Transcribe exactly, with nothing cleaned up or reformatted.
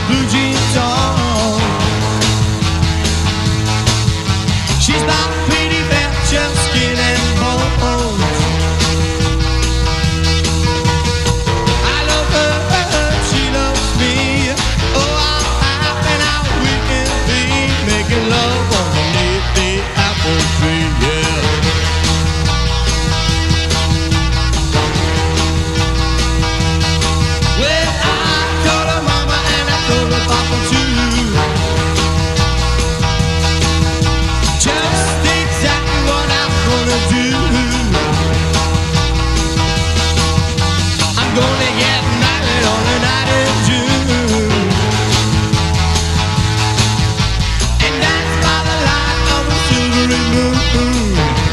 blue jeans on. She's not pretty, fair, just skin and bones. I love her, she loves me. Oh, how happy now we can be making love underneath the apple tree, yeah. Well, I told her mama and I told her papa too. Just exactly what I'm gonna do. I'm gonna get married on the night of June, and that's by the light of a silvery moon.